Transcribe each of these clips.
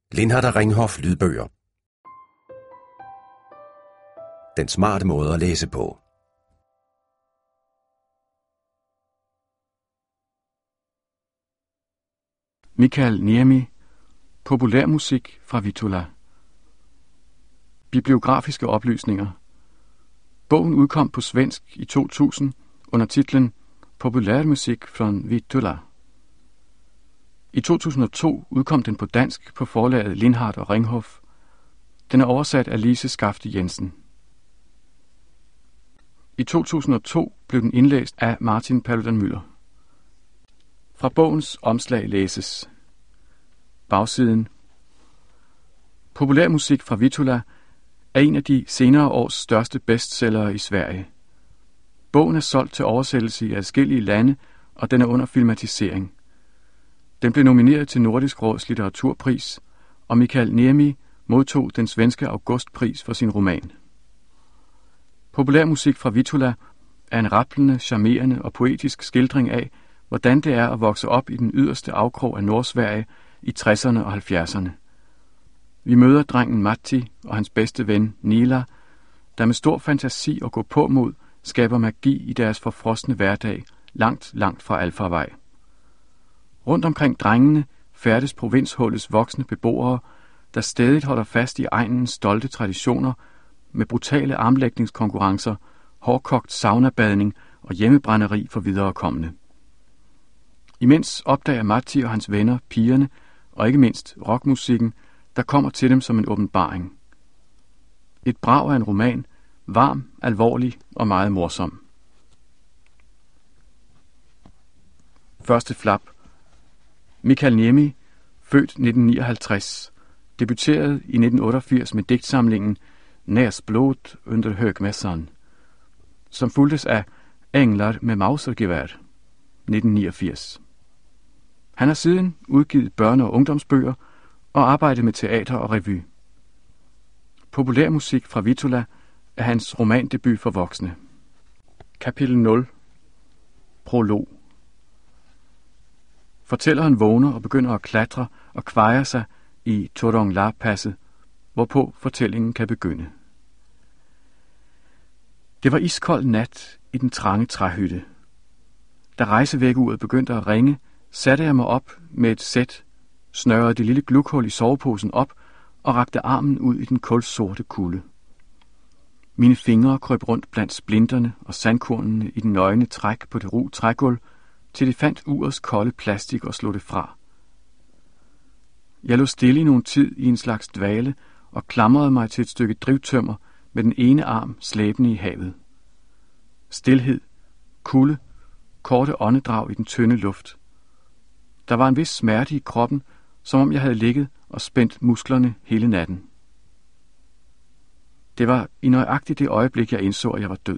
Lindhardt og Ringhof lydbøger. Den smarte måde at læse på. Mikael Niemi, populærmusik fra Vittula. Bibliografiske oplysninger. Bogen udkom på svensk i 2000 under titlen Populærmusik från Vittula. I 2002 udkom den på dansk på forlaget Lindhardt og Ringhof. Den er oversat af Lise Skafte Jensen. I 2002 blev den indlæst af Martin Paludan-Müller. Fra bogens omslag læses: Bagsiden. Populærmusik fra Vittula er en af de senere års største bestsellere i Sverige. Bogen er solgt til oversættelse i adskillige lande, og den er under filmatisering. Den blev nomineret til Nordisk Råds litteraturpris, og Mikael Niemi modtog den svenske Augustpris for sin roman. Populærmusik fra Vittula er en rablende, charmerende og poetisk skildring af, hvordan det er at vokse op i den yderste afkrog af Nordsverige i 60'erne og 70'erne. Vi møder drengen Matti og hans bedste ven Nila, der med stor fantasi og gåpåmod skaber magi i deres forfrosne hverdag, langt, langt fra alfarvej. Rundt omkring drengene færdes provinshullets voksne beboere, der stadig holder fast i egnens stolte traditioner med brutale armlægningskonkurrencer, hårdkogt saunabadning og hjemmebrænderi for viderekommende. Imens opdager Matti og hans venner pigerne, og ikke mindst rockmusikken, der kommer til dem som en åbenbaring. Et brag af en roman, varm, alvorlig og meget morsom. Første flap. Mikael Niemi, født 1959, debuterede i 1988 med digtsamlingen Näsblod under högmässan, som fulgtes af Änglar med Mausergevær 1989. Han har siden udgivet børne- og ungdomsbøger og arbejdet med teater og revy. Populærmusik fra Vittula er hans romandebut for voksne. Kapitel 0. Prolog. Fortælleren vågner og begynder at klatre og kvejer sig i Torongla-passet, hvorpå fortællingen kan begynde. Det var iskold nat i den trange træhytte. Da rejsevækkeuret begyndte at ringe, satte jeg mig op med et sæt, snørrede det lille glukhul i soveposen op og rakte armen ud i den kulsorte kulde. Mine fingre krøb rundt blandt splinterne og sandkornene i den nøgne træk på det ru trægulv, til de fandt urets kolde plastik og slog det fra. Jeg lå stille i nogen tid i en slags dvale og klamrede mig til et stykke drivtømmer med den ene arm slæbende i havet. Stilhed, kulde, korte åndedrag i den tynde luft. Der var en vis smerte i kroppen, som om jeg havde ligget og spændt musklerne hele natten. Det var i nøjagtigt det øjeblik, jeg indså, at jeg var død.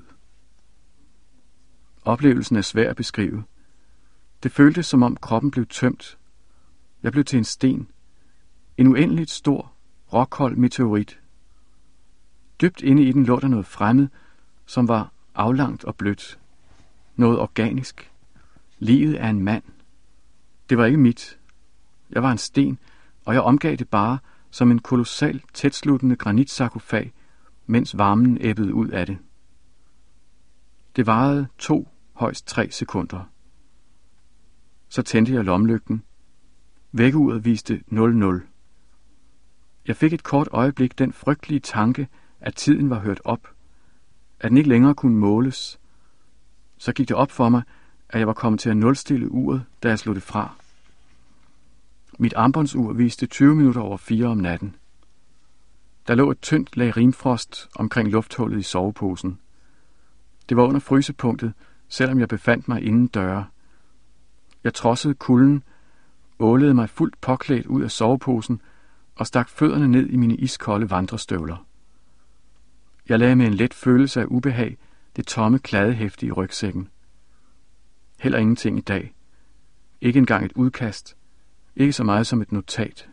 Oplevelsen er svær at beskrive. Det føltes, som om kroppen blev tømt. Jeg blev til en sten. En uendeligt stor, rockhold meteorit. Dybt inde i den lå der noget fremmed, som var aflangt og blødt. Noget organisk. Livet af en mand. Det var ikke mit. Jeg var en sten, og jeg omgav det bare som en kolossal, tætsluttende granitsarkofag, mens varmen æbbede ud af det. Det varede 2, højst 3 sekunder. Så tændte jeg lommelygten. Vækkeuret viste 00. Jeg fik et kort øjeblik den frygtelige tanke, at tiden var hørt op, at den ikke længere kunne måles. Så gik det op for mig, at jeg var kommet til at nulstille uret, da jeg slog det fra. Mit armbåndsur viste 20 minutter over 4 om natten. Der lå et tyndt lag rimfrost omkring lufthullet i soveposen. Det var under frysepunktet, selvom jeg befandt mig inden døre. Jeg trodsede kulden, ålede mig fuldt påklædt ud af soveposen og stak fødderne ned i mine iskolde vandrestøvler. Jeg lagde med en let følelse af ubehag det tomme kladehæfte i rygsækken. Heller ingenting i dag. Ikke engang et udkast. Ikke så meget som et notat.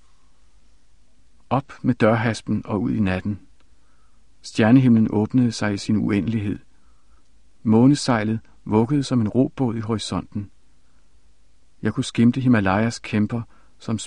Op med dørhaspen og ud i natten. Stjernehimlen åbnede sig i sin uendelighed. Månesejlet vuggede som en robåd i horisonten. Jeg kunne skimte Himalayas kæmper, som